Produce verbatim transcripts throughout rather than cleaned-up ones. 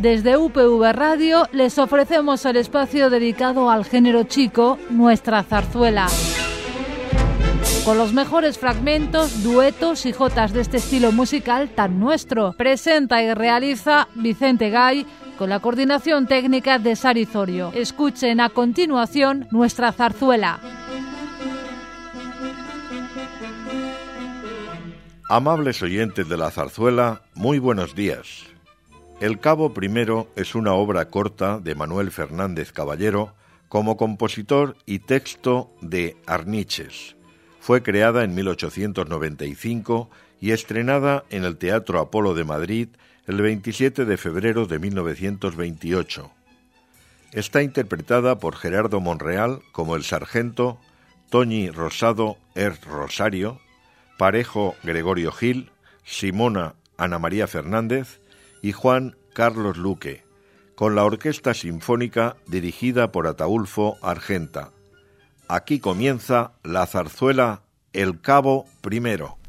Desde U P V Radio les ofrecemos el espacio dedicado al género chico, Nuestra Zarzuela. Con los mejores fragmentos, duetos y jotas de este estilo musical tan nuestro. Presenta y realiza Vicente Gay, con la coordinación técnica de Sari Zorio. Escuchen a continuación Nuestra Zarzuela. Amables oyentes de la zarzuela, muy buenos días. El Cabo Primero es una obra corta de Manuel Fernández Caballero como compositor y texto de Arniches. Fue creada en mil ochocientos noventa y cinco y estrenada en el Teatro Apolo de Madrid el veintisiete de febrero de mil novecientos veintiocho. Está interpretada por Gerardo Monreal como el sargento, Toñi Rosado er Rosario, Parejo Gregorio Gil, Simona Ana María Fernández y Juan Carlos Luque, con la Orquesta Sinfónica dirigida por Ataúlfo Argenta. Aquí comienza la zarzuela El Cabo Primero.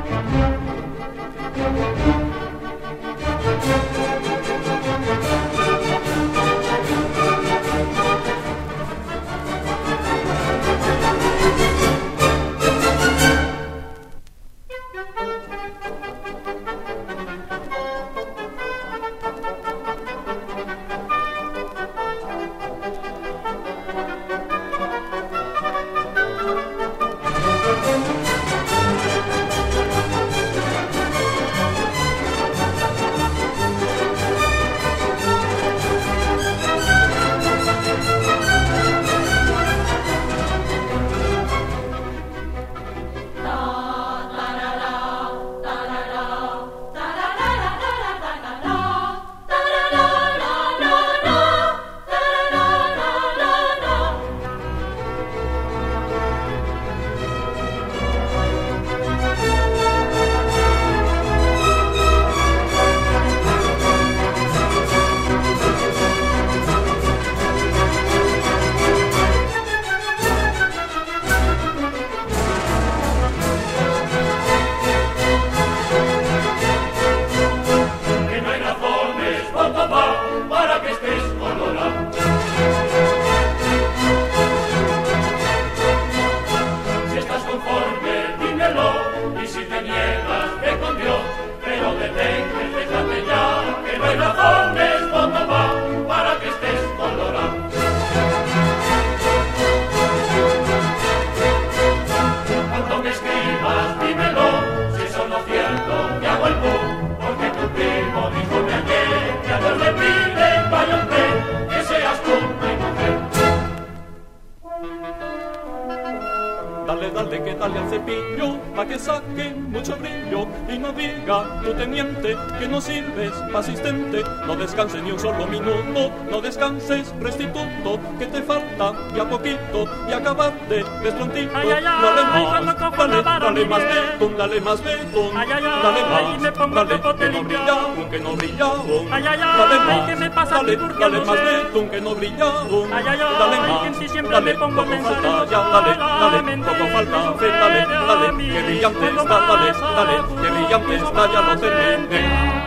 Asistente, no descanses ni un solo minuto, no descanses, restituto, que te falta ya poquito y acabate desprontito. Ay, ay, ay, dale más, cuando cojo dale, la vara, dale más mire. betún, dale más betún, Ay, ay, ay, dale más, me pongo dale, el capote que no brilla limpiado. aún, que no brilla aún, Ay, ay, dale ay, más, ¿qué me pasa dale, aquí? ¿Por qué dale no más sé? betún, que no brilla aún, Ay, ay, ay, dale que más, en sí siempre dale, me pongo a poco pensar falta en ya, toda dale, la dale, mentira poco falta, que fe, dale, me da dale, a mí. que brillante Cuando está, dale, pasa dale, tú, que brillante eso está, ya lo más terminé.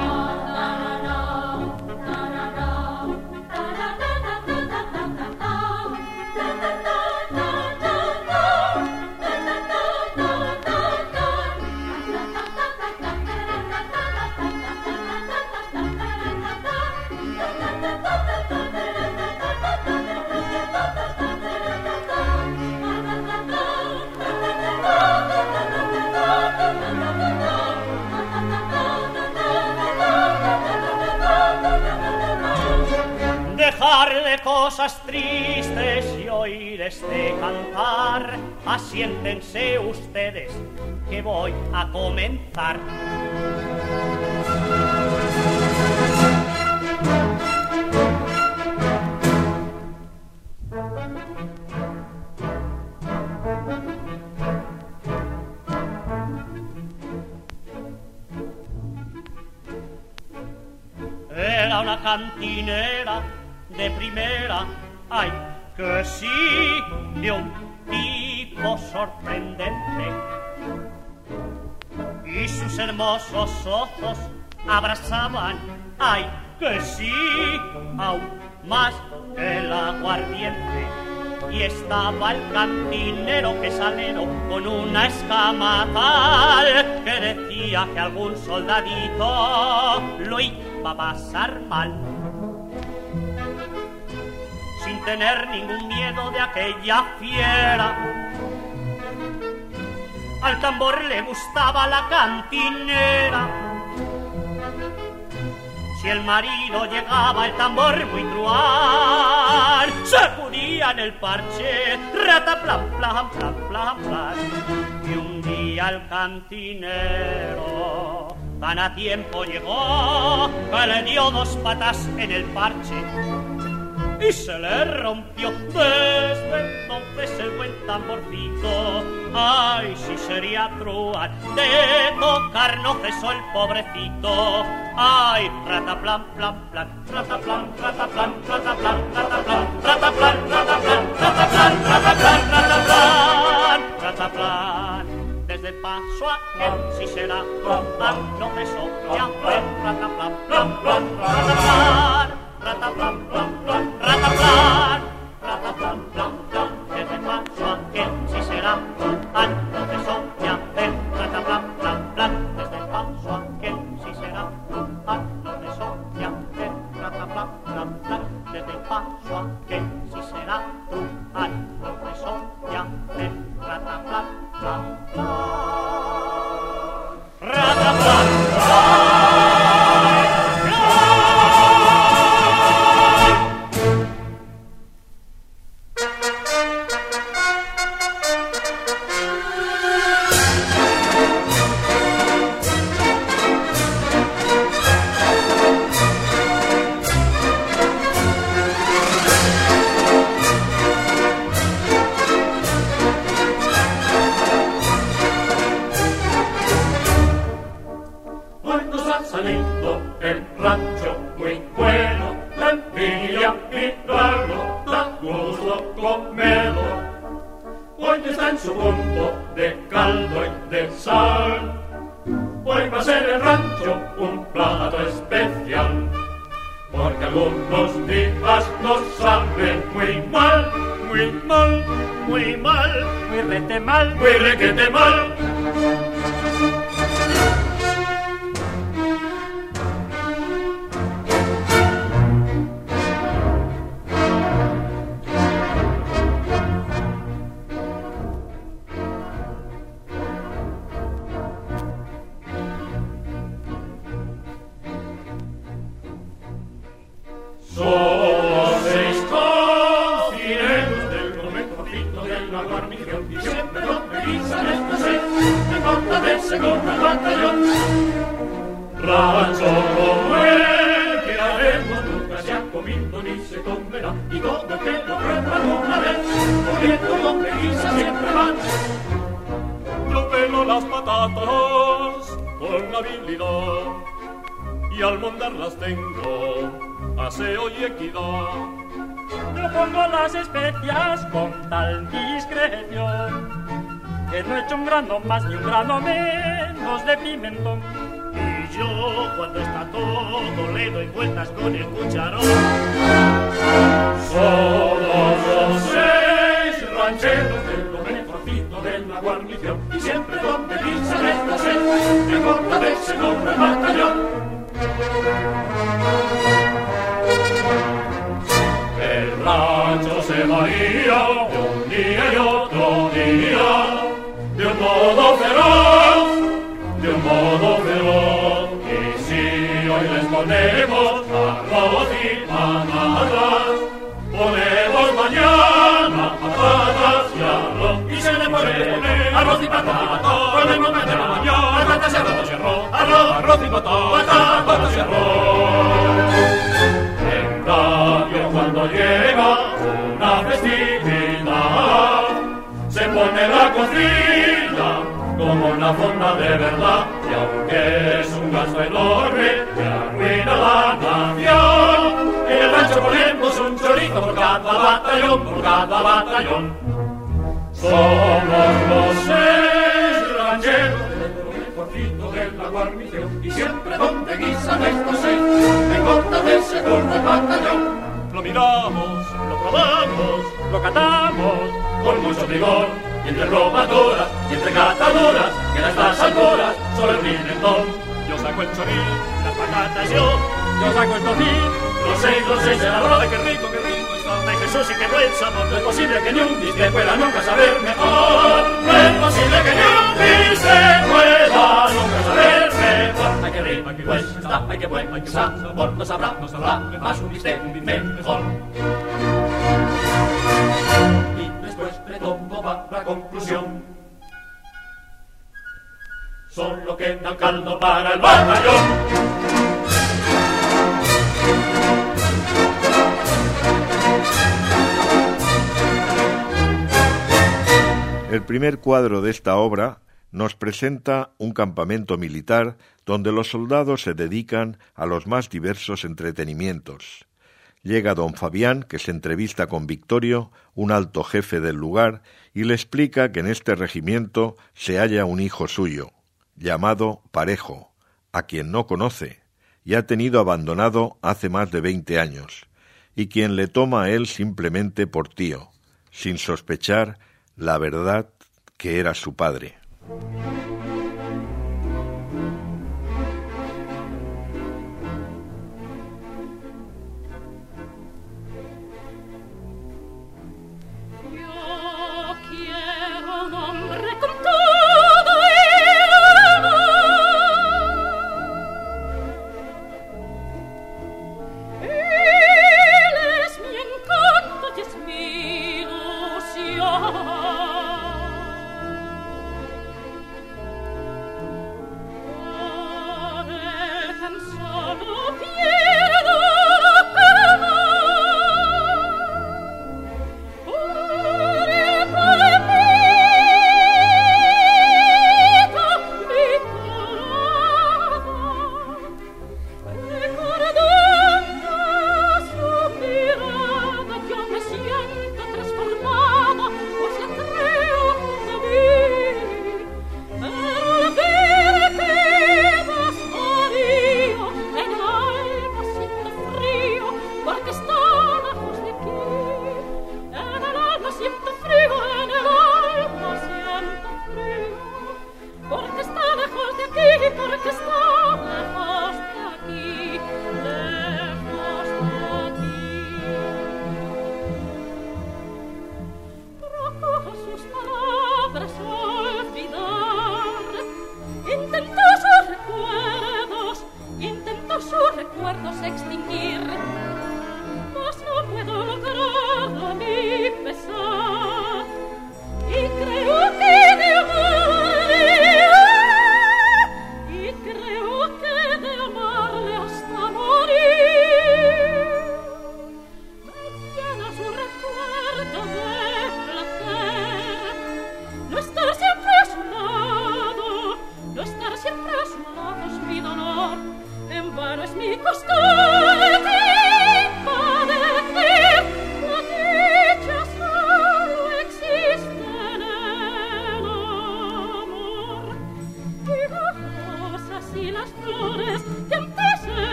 Dejar de cosas tristes y oír este cantar, asiéntense ustedes que voy a comenzar. Era una cantinera de primera, ay, que sí, de un tipo sorprendente. Y sus hermosos ojos abrazaban, ay, que sí, aún más que el aguardiente. Y estaba el cantinero que salero con una escama tal que decía que algún soldadito lo iba a pasar mal. Sin tener ningún miedo de aquella fiera, al tambor le gustaba la cantinera. Si el marido llegaba el tambor muy truán, sacudía en el parche, rataplan, plan, plan, plan, plan. Y un día el cantinero tan a tiempo llegó que le dio dos patas en el parche y se le rompió. Desde entonces el buen tamborcito, ay, si sería truán, de tocar no cesó el pobrecito. Ay, rataplan, plan, plan, rataplan, rataplan, rataplan, rataplan, rataplan, rataplan, rataplan, rataplan, rataplan, rataplan. Desde el paso aquel, si será truán, no cesó ya fue rataplan, plan, plan, rataplan. Rataplan, plan, plan, rataplan, rataplan, plan, plan, desde el paso aquel, si será truán, no cesó ya fue rataplan, plan, plan, desde el paso aquel, si será truán, no cesó ya fue rataplan, plan, plan, desde el paso aquel, si será truán, no cesó ya fue rataplan, plan, plan, rataplan, plan. Muy requete mal. Más ni un grano menos de pimentón. Y yo, cuando está todo, le doy vueltas con el cucharón. Somos los seis rancheros del lo mejorcito de la guarnición. Y siempre donde pisan esta sed, me corta de segundo el batallón. El rancho se varía de un día y otro día, de un modo feroz, de un modo feroz. Y si hoy les ponemos arroz y patatas, ponemos mañana patatas y arroz. Y se le puede poner arroz y patatas, ponemos mañana patatas y arroz y arroz, arroz, arroz y patatas, patatas y arroz. En cambio cuando llega una festividad, se pone la cocina como una fonda de verdad. Y aunque es un gasto enorme que arruina la nación, en el rancho ponemos un chorizo por cada batallón, por cada batallón. Somos los seis rancheros del mejorcito de la la guarnición, y siempre donde guisan estos seis, en contra de seguro el batallón. Lo miramos, lo probamos, lo catamos, con mucho rigor, y entre robadoras, y entre catadoras, que a estas alturas solo el pimentón. Yo saco el chorín, las patatas yo, yo saco el tocín, los seis, los seis de la roda, qué rico, qué rico está. Ay, Jesús, y qué buen sabor. No es posible que ni un bistec pueda nunca saber mejor. No es posible que ni un bistec pueda nunca saber mejor. Ay, qué rico, qué buen está, ay, qué buen, ay, qué sabor. No sabrá, no sabrá, más un bistec, un bistec mejor. Y después me tomo para conclusión. Solo queda el caldo para el batallón. El primer cuadro de esta obra nos presenta un campamento militar donde los soldados se dedican a los más diversos entretenimientos. Llega don Fabián, que se entrevista con Victorio, un alto jefe del lugar, y le explica que en este regimiento se halla un hijo suyo, llamado Parejo, a quien no conoce, y ha tenido abandonado hace más de veinte años, y quien le toma a él simplemente por tío, sin sospechar la verdad que era su padre.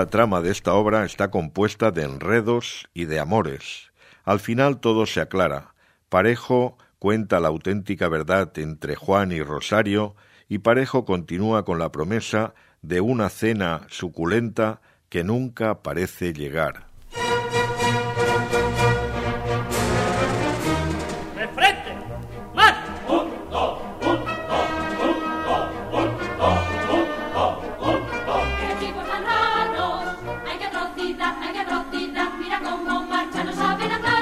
trama de esta obra está compuesta de enredos y de amores. Al final todo se aclara. Parejo cuenta la auténtica verdad entre Juan y Rosario, y Parejo continúa con la promesa de una cena suculenta que nunca parece llegar. ¡De frente! ¡Más! Un, dos, un, dos, un, dos, un, dos, un, dos, un, dos. ¡Qué chicos tan raros! ¡Ay, qué atrocidad, ay, qué atrocidad! Mira cómo marcha, no saben andar.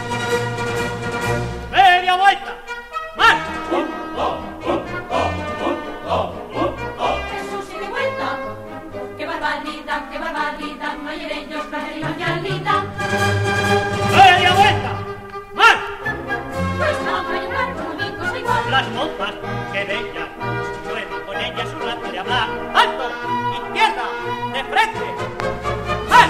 ¡Media vuelta! ¡Más! Un, dos, un, dos, un, dos, un, dos. Jesús y de vuelta. ¡Qué barbaridad, qué barbaridad! No hay en ellos placer y genialidad. ¡Media vuelta! ¡Más! Pues no hay un barco, no hay cosa igual. Las monjas, que bellas, bueno, con ellas un rato de hablar. ¡Alto! ¡Izquierda! ¡De frente! ¡Más!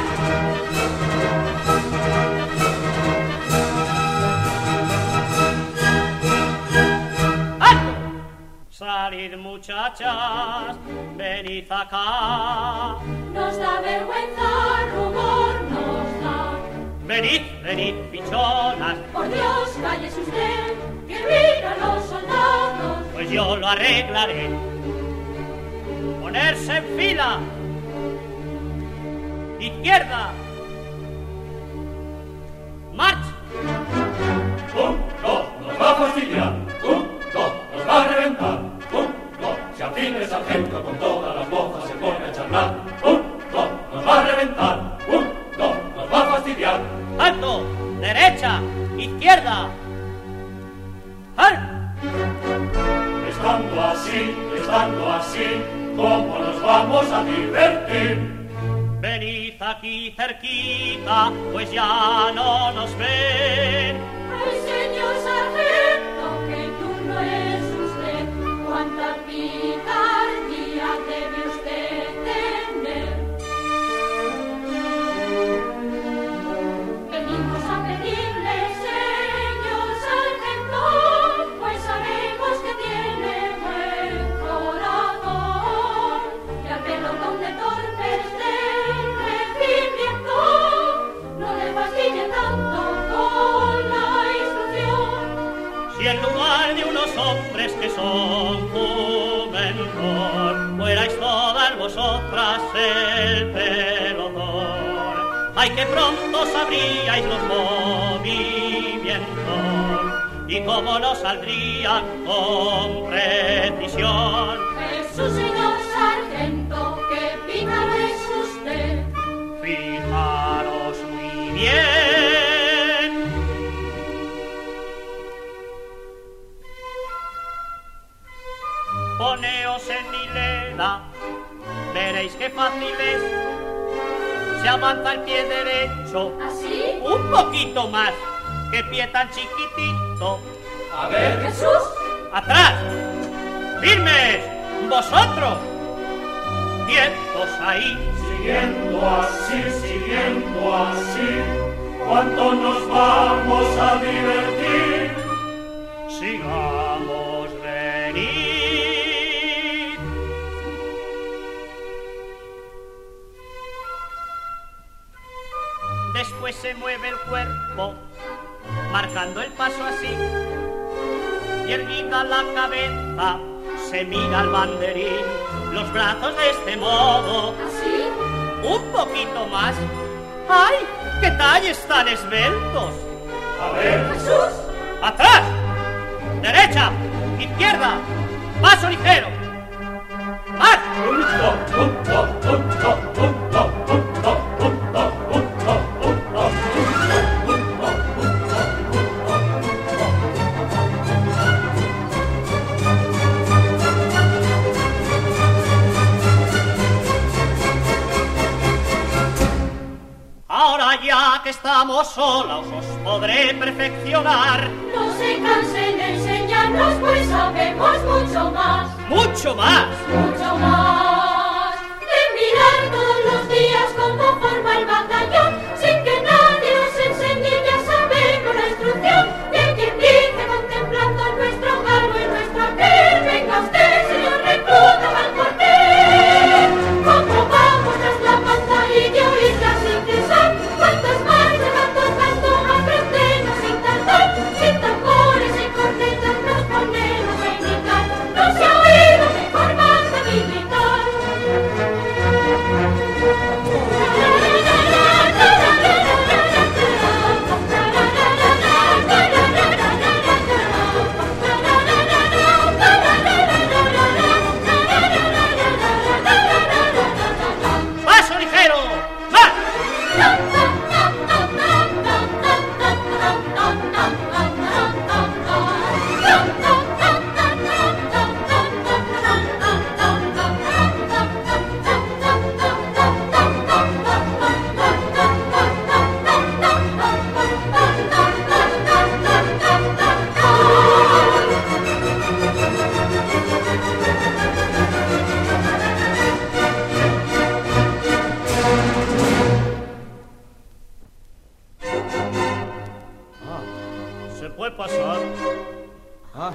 ¡Alto! Salid, muchachas, venid acá. Nos da vergüenza, rubor nos da. Venid, venid, pichonas, Por Dios, cállese usted, que miran los soldados. pues yo lo arreglaré. Ponerse en fila. Izquierda. March. Un, dos, nos va a fastidiar. Un, dos, nos va a reventar. Un, dos, si al fin el sargento con todas las mozas se pone a charlar. Un, dos, nos va a reventar. Un, dos, nos va a fastidiar. Alto. Derecha. Izquierda. ¡Al! Estando así, estando así, ¿cómo nos vamos a divertir? Venid aquí cerquita, pues ya no nos ven. Ay, señor sargento, que tú no es usted. Cuánta picardía debe usted tener. Venimos a pedirle, señor sargento, pues sabemos que tiene buen corazón. Y al pelotón de torpes del regimiento, no le fastidie tanto con la instrucción. Si en lugar de unos hombres que son juventud, fuerais todas vosotras el pelotón, ay, que pronto sabríais los movimientos y cómo no saldrían con precisión. Jesús, señor sargento, que pícaro es usted. Fijaros muy bien. Poneos en hilera, veréis qué fácil es. Se avanza el pie derecho, ¿Así? un poquito más, qué pie tan chiquitito. A ver, Jesús, Atrás, firmes, vosotros, quietos ahí. siguiendo así, siguiendo así, ¿cuánto nos vamos a divertir? Sigamos, venid. Después se mueve el cuerpo, marcando el paso así, y erguida la cabeza, se mira al banderín, los brazos de este modo, ¿así? un poquito más. ¡Ay, qué talles tan esbeltos! A ver, Jesús, ¡Atrás! ¡Derecha! ¡Izquierda! ¡Paso ligero! ¡Más! un, dos, un, dos, un, dos, un, dos, un, dos, un, dos, un, dos, un, dos, un, dos, un, Ahora ya que estamos solos os podré perfeccionar no se cansen de enseñarnos, pues sabemos mucho más. mucho más. Mucho más. De mirar todos los días cómo forma el batallón, sin que nadie nos enseñe, ya sabemos la instrucción. De quien dice contemplando nuestro cargo y nuestro aquel, venga usted, señor recluta, va al cuartel. Cómo vamos tras la panza y puede pasar. Ah.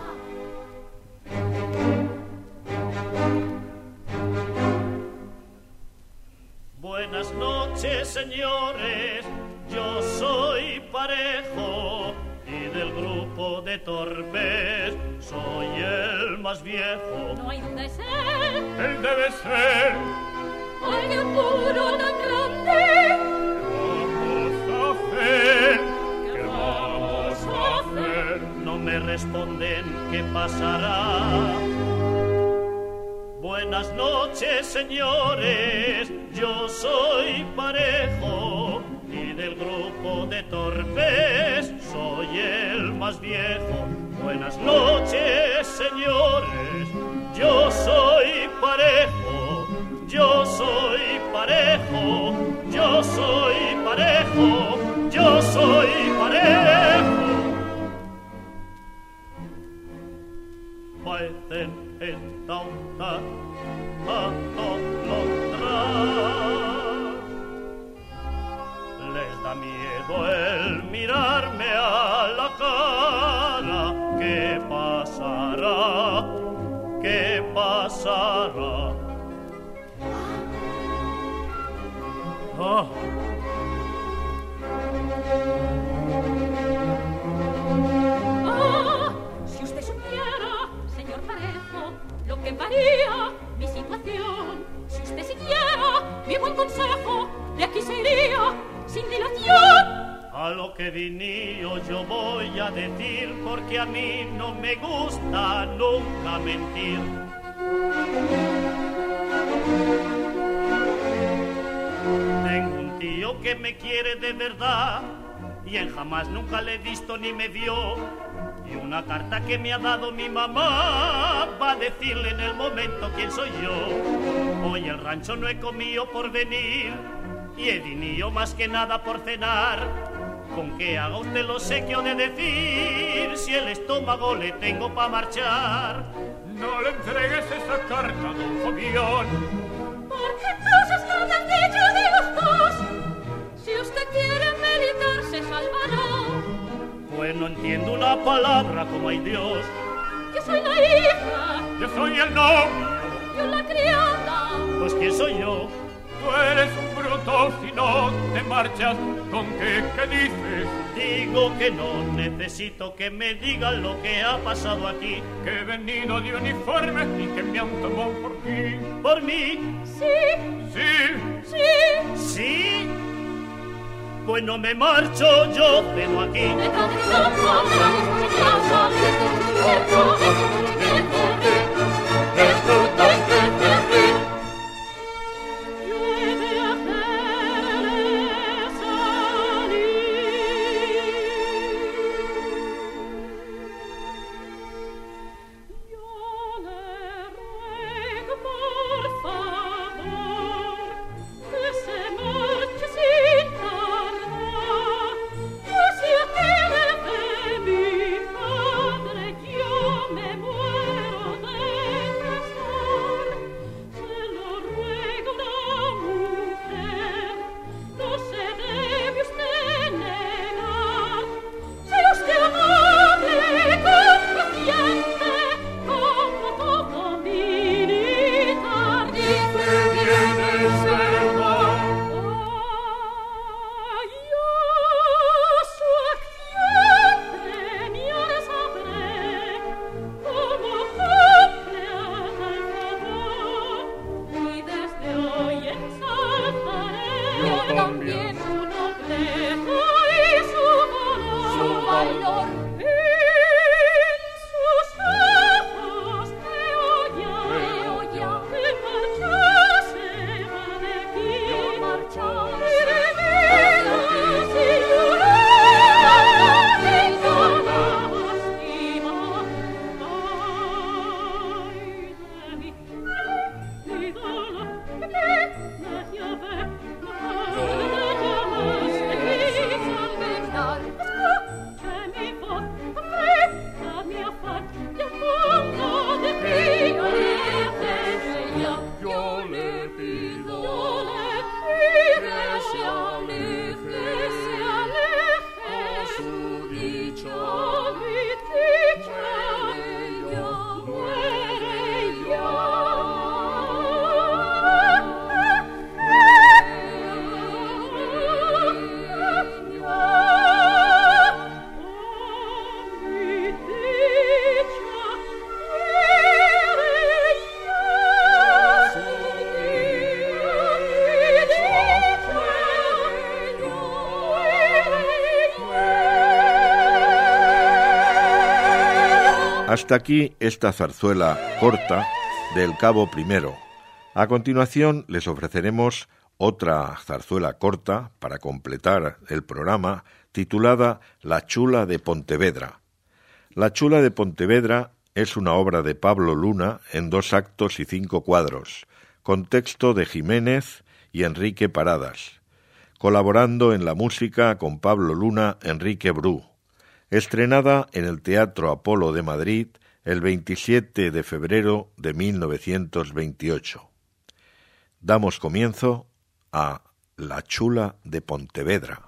Buenas noches, señores, yo soy Parejo y del grupo de torpes soy el más viejo. No hay duda, es él. Él debe ser. Alguien puro tan grande. ¿Qué vamos a hacer? ¿Qué vamos a hacer? No me responden qué pasará. Buenas noches, señores, yo soy Parejo y del grupo de torpes soy el más viejo. Buenas noches, señores, yo soy Parejo, yo soy Parejo, yo soy Parejo, yo soy Parejo. Parecen esta onda atolondrar. Les da miedo el mirarme a la cara. ¿Qué pasará? ¿Qué pasará? Ah. Ah, si usted supiera, señor Parejo, lo que varía mi situación. Si usted siguiera mi buen consejo, de aquí se iría sin dilación. A lo que vinío yo voy a decir, porque a mí no me gusta nunca mentir. Tengo un tío que me quiere de verdad y en jamás nunca le he visto ni me vio. Y una carta que me ha dado mi mamá va a decirle en el momento quién soy yo. Hoy el rancho no he comido por venir y he venido más que nada por cenar. Con que haga usted lo sequio de decir si el estómago le tengo pa' marchar. No le entregues esa carta, don Fabián. Porque cosas no te han dicho de los dos. Si usted quiere meditar se salvará. Pues no entiendo una palabra como hay Dios. Yo soy la hija, Yo soy el novio. yo la criada. Pues ¿quién soy yo? Tú eres un bruto si no te marchas. ¿Con qué? ¿Qué dices? Digo que no necesito que me digan lo que ha pasado aquí. Que he venido de uniforme y que me han tomado por ti. ¿Por mí? Sí, Sí, sí. ¿Sí? Pues no me marcho, yo cedo aquí. Me cansó, me cansó, Hasta aquí esta zarzuela corta del Cabo Primero. A continuación les ofreceremos otra zarzuela corta para completar el programa, titulada La Chula de Pontevedra. La Chula de Pontevedra es una obra de Pablo Luna en dos actos y cinco cuadros, con texto de Jiménez y Enrique Paradas, colaborando en la música con Pablo Luna, Enrique Bru, estrenada en el Teatro Apolo de Madrid el veintisiete de febrero de mil novecientos veintiocho. Damos comienzo a La Chula de Pontevedra.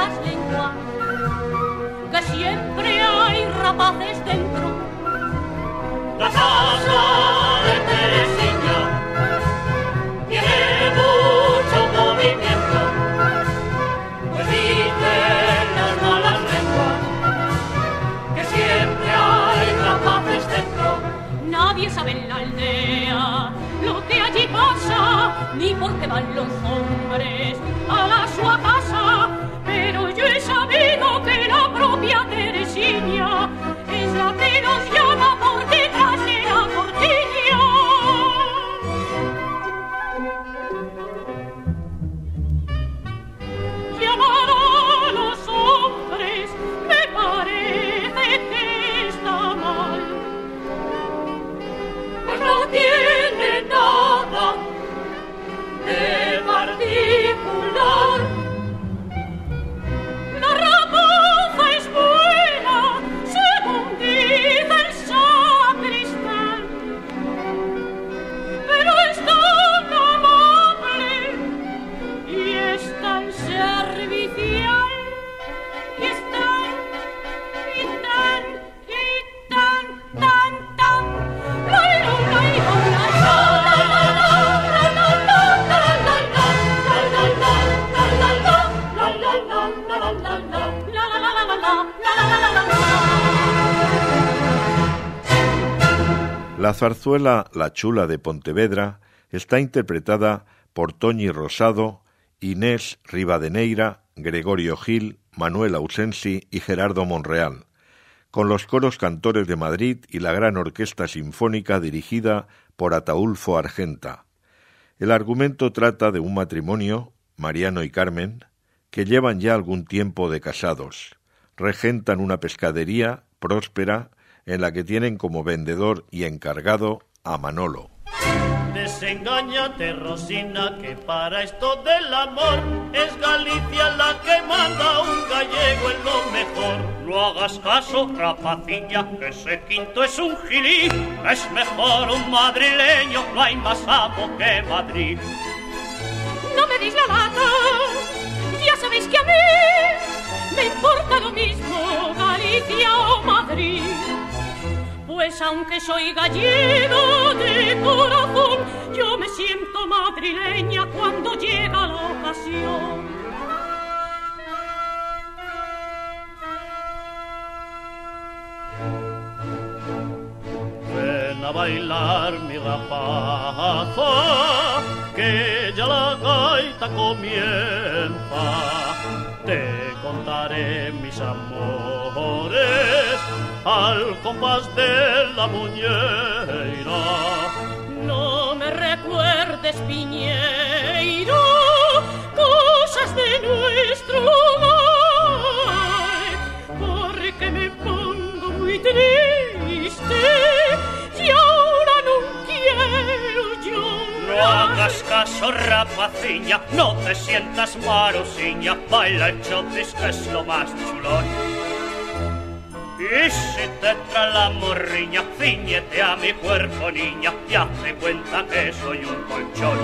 malas lenguas, que siempre hay rapaces dentro. La casa de Teresina tiene mucho movimiento, pues dicen las malas lenguas que siempre hay rapaces dentro. Nadie sabe en la aldea lo que allí pasa, ni por qué van los hombres a la sua casa, pero yo he sabido que la propia Teresina es la que nos llama por detrás de la cortina. Llamar a los hombres me parece que está mal, pues no tiene nada de particular. La rapaza es buena, según dice el sacristán, pero es tan amable y es tan servicial, y es tan, y tan, y tan, tan, tan. La, la, la, la, La zarzuela La Chula de Pontevedra está interpretada por Toñi Rosado, Inés Rivadeneira, Gregorio Gil, Manuel Ausensi y Gerardo Monreal, con los coros cantores de Madrid y la gran orquesta sinfónica dirigida por Ataúlfo Argenta. El argumento trata de un matrimonio, Mariano y Carmen, que llevan ya algún tiempo de casados. Regentan una pescadería próspera en la que tienen como vendedor y encargado a Manolo. Desengáñate, Rosina, que para esto del amor es Galicia la que manda, un gallego es lo mejor. No hagas caso, rapacilla, que ese quinto es un gilí, es mejor un madrileño, no hay más amo que Madrid. No me deis la lata, ya sabéis que a mí me importa lo mismo Galicia o Madrid. Pues aunque soy gallego de corazón, yo me siento madrileña cuando llega la ocasión. Ven a bailar, mi rapaza, que ya la gaita comienza. Te contaré mis amores al compás de la muñeira. No me recuerdes, Piñeiro, cosas de nuestro hogar, porque me pongo muy triste y ahora no quiero llorar. No hagas caso, rapaciña, no te sientas marosiña, baila el chotis que es lo más chulón. Y si te trae la morriña, ciñete a mi cuerpo, niña, y hazte cuenta que soy un colchón.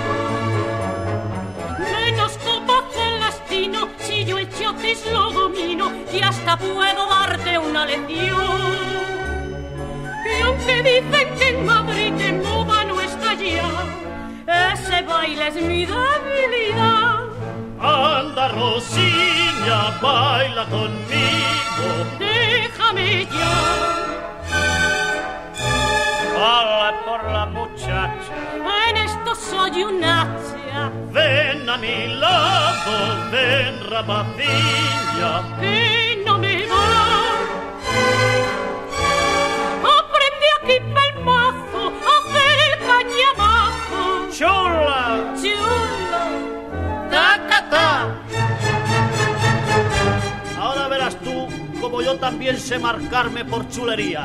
Menos copa celestino, si yo el chotis lo domino, y hasta puedo darte una lección. Y aunque dicen que en Madrid de moda no está ya, ese baile es mi debilidad. Anda, Rosiña, baila conmigo. Déjame ya. Hala por la muchacha. En esto soy un hacha. Ven a mi lado, ven, rapaciña. Que no me va. Aprende aquí pelmazo a hacer el cañamazo. Chula. Chula. ¡Tacata! Ahora verás tú como yo también sé marcarme por chulerías.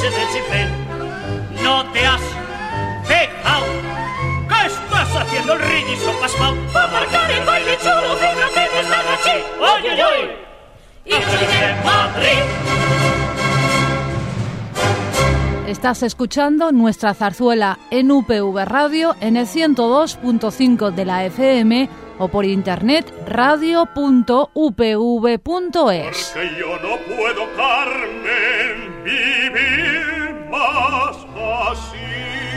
bailes del chipén. No te has fijado que estás haciendo el ridículo pasmao para marcar el baile chulo de una vez esta noche. ¡Oye, oye, oye! Y soy de Madrid. Estás escuchando nuestra zarzuela en U P V Radio en el ciento dos punto cinco de la F M o por internet radio punto u p v punto es. Porque yo no puedo, Carmen, vivir más así.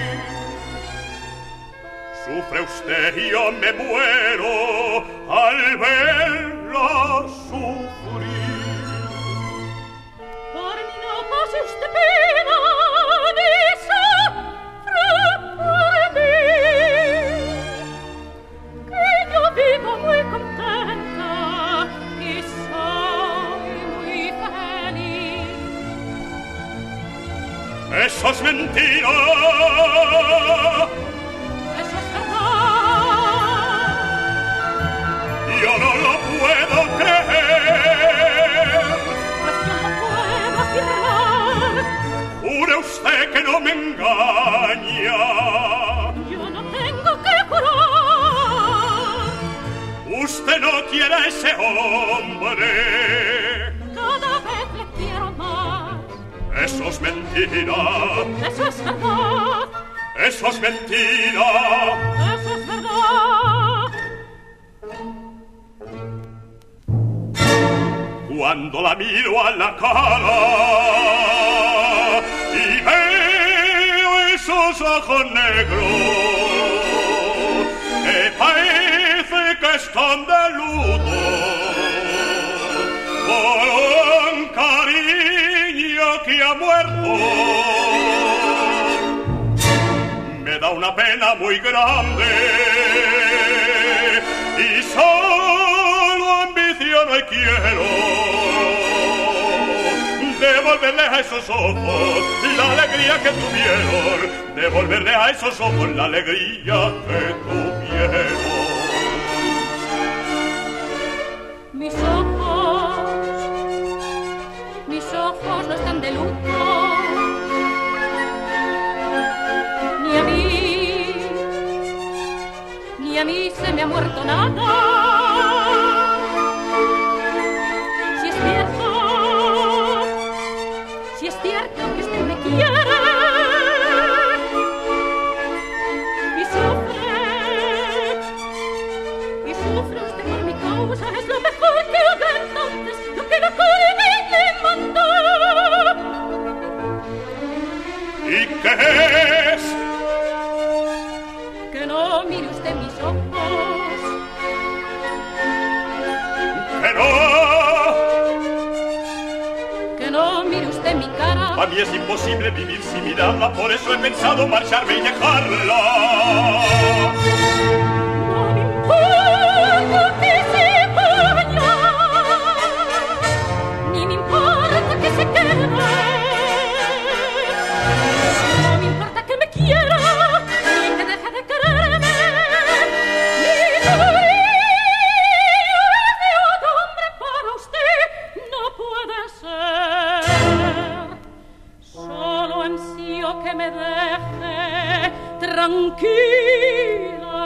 Sufre usted y yo me muero al verla sufrir. Por mí no pase usted pena, ni sufra por mí, que yo vivo muy contenta y soy muy feliz. Eso es mentira. Eso es verdad. Yo no lo puedo creer. Pues yo no puedo afirmar. Jure usted que no me engaña. Yo no tengo que jurar. Usted no quiere a ese hombre. Cada vez le quiero más. Eso es mentira. Eso es verdad. Eso es mentira. Eso es verdad. Cuando la miro a la cara y veo esos ojos negros que parece que están de luto por un cariño que ha muerto, me da una pena muy grande y solo ambiciono y quiero devolverle a esos ojos la alegría que tuvieron, devolverle a esos ojos la alegría que tuvieron. Mis ojos, mis ojos no están de luto, ni a mí, ni a mí se me ha muerto nada. Si es cierto, si es cierto que usted me quiere y sufre, y sufre usted por mi causa, es lo mejor que haga entonces, lo que la Carmen le mandó. ¿Y qué es? Que no mire usted mis ojos, Que no. que no mire usted mi cara. A mí es imposible vivir sin mirarla, por eso he pensado marcharme y dejarla. No me importa que se vaya, ni me importa que se quede. No me importa que me quiera, ni que deje de quererme. Mi cariño de otro hombre para usted no puede ser. Solo ansío que me deje tranquila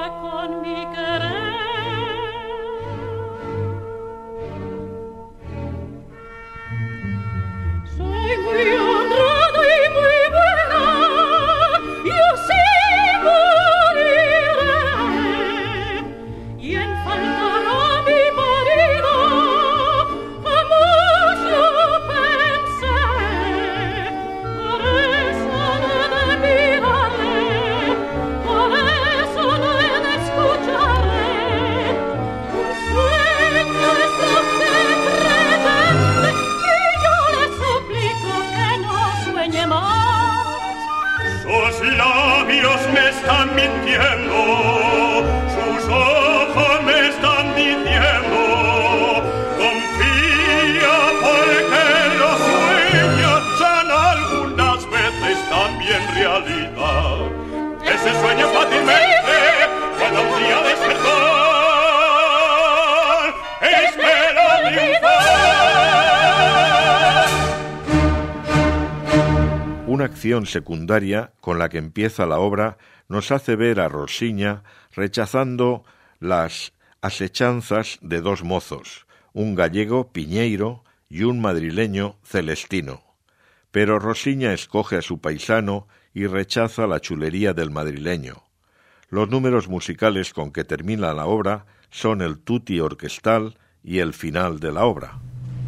acción secundaria con la que empieza la obra nos hace ver a Rosiña rechazando las asechanzas de dos mozos, un gallego, Piñeiro, y un madrileño, Celestino. Pero Rosiña escoge a su paisano y rechaza la chulería del madrileño. Los números musicales con que termina la obra son el tutti orquestal y el final de la obra.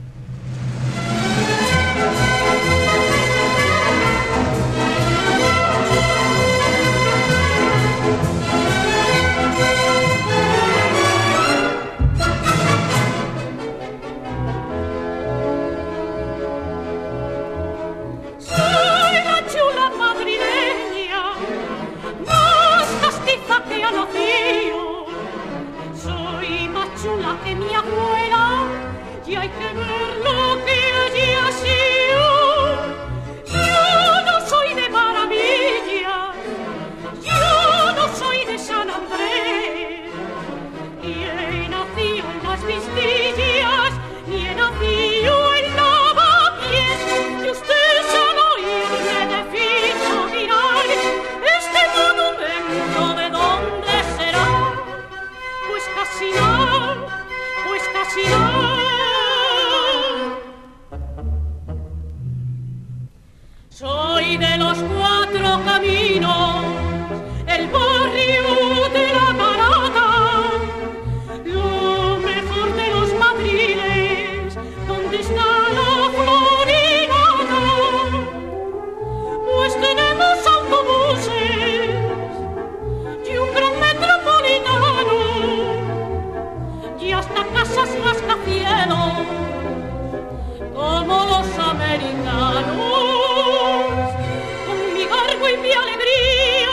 Que mi abuela, y hay que ver lo que allí ha sido. Yo no soy de maravillas, yo no soy de San Andrés, y he nacido en las Vistillas, y he nacido en Lavapiés, y ustedes al oírme de fijo dirán, este monumento de dónde será, pues casi nada. Soy de los cuatro caminos, el barrio de la Parada, lo mejor de los madriles, donde está la florinata. Pues tenemos autobuses y un gran metropolitano y hasta casas rascacielos como los americanos. Con mi garbo y mi alegría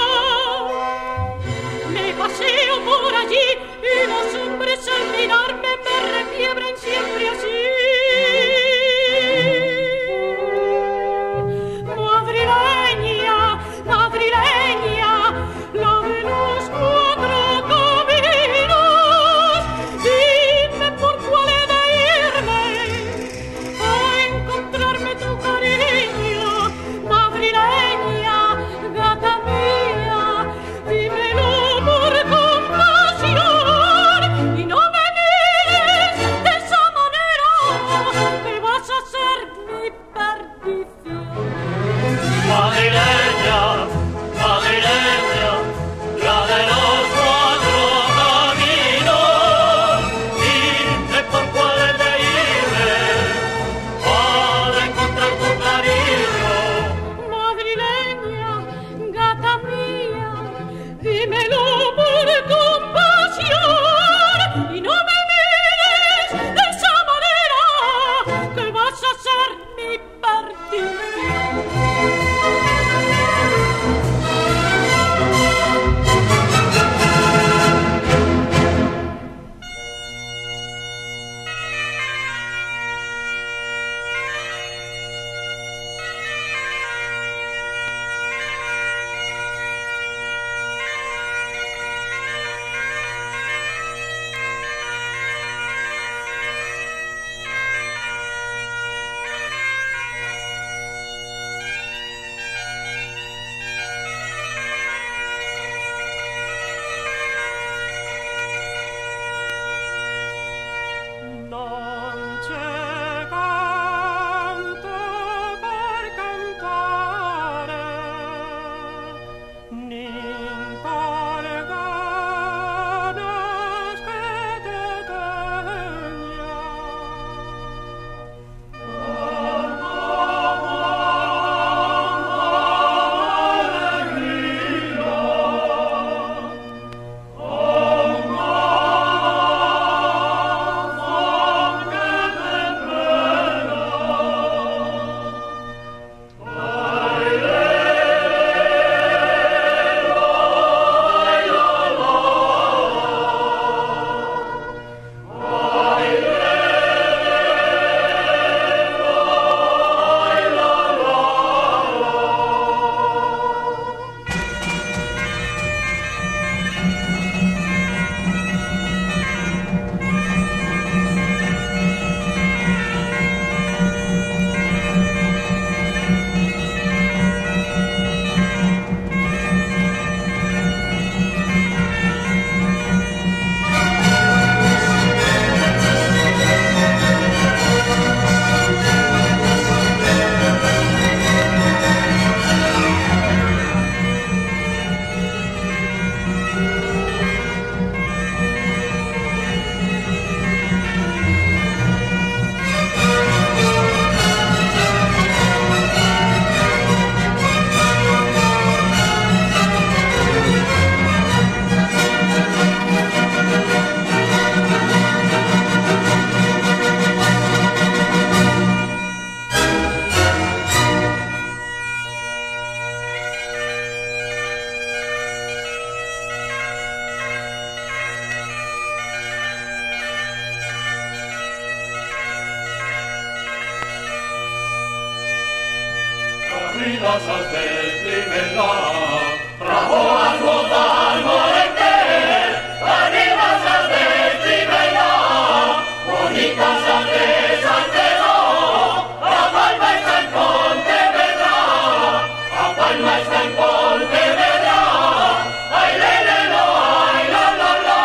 vidas desvívela, bravo las botas morete, arriba las desvívela, bonitas las de Santiago, a Palma está en Pontevedra, a Palma está en Pontevedra, ay le lo, ay la la la,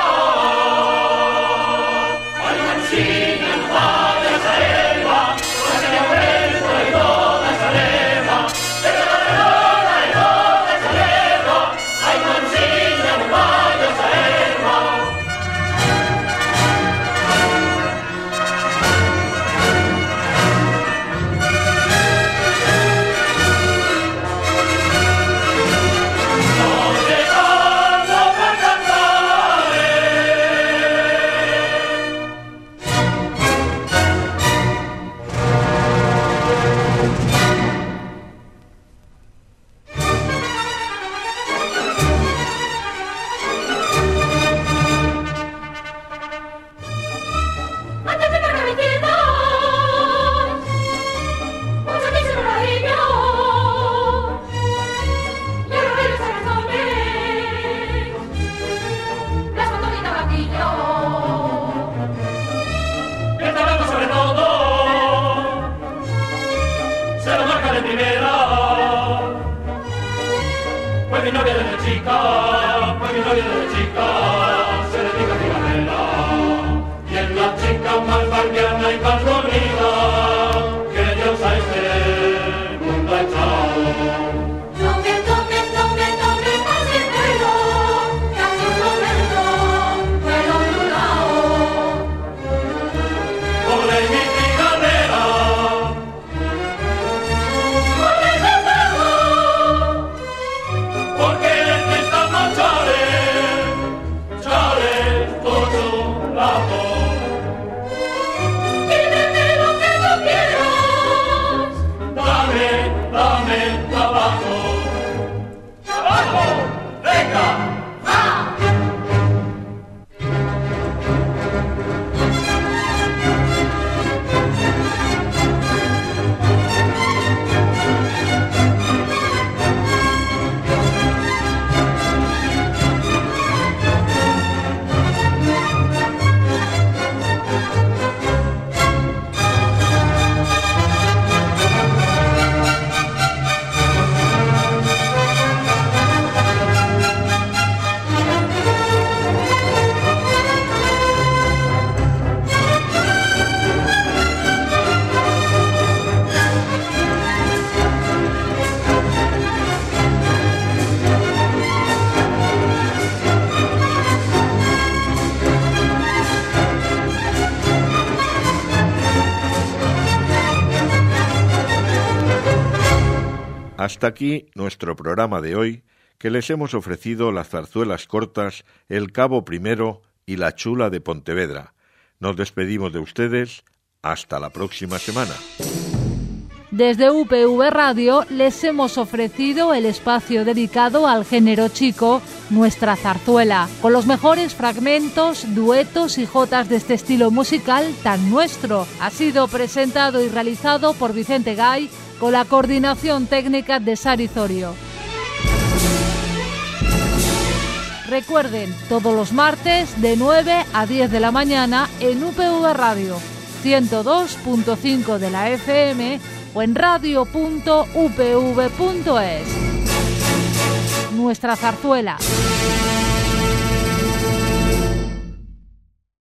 ay Mancini, ay esa Eva, ay la vuelta y toda esa Eva, esa la y toda esa Eva, ay Mancini, ay esa Eva. Antes de que me entiendas, muchos dicen los niños, y a los reyes se les donen las fotos y tabaquillo. El tabaco sobre todo se lo marca de primera. Fue mi novia desde chica, fue mi novia desde chica, se dedica a cigarrera. Y es la chica más barbiana y más bonita que Dios a este mundo ha echado. No me tomes, no me tomes más el pelo, que hace un momento fueron de un lado. Pobre mi cigarrera, Porque se pegó, porque necesitamos chales, chales, todo lado. pídeme lo que tú quieras. Dame, dame tabaco. ¡Tabaco! ¡Venga! Hasta aquí nuestro programa de hoy, que les hemos ofrecido las zarzuelas cortas El Cabo Primero y La Chula de Pontevedra. Nos despedimos de ustedes. Hasta la próxima semana. Desde U P V Radio les hemos ofrecido el espacio dedicado al género chico, Nuestra Zarzuela, con los mejores fragmentos, duetos y jotas de este estilo musical tan nuestro. Ha sido presentado y realizado por Vicente Gay, con la coordinación técnica de Sari Zorio. Recuerden, todos los martes de nueve a diez de la mañana en U P V Radio, ciento dos punto cinco de la F M o en radio punto u p v punto es. Nuestra Zarzuela.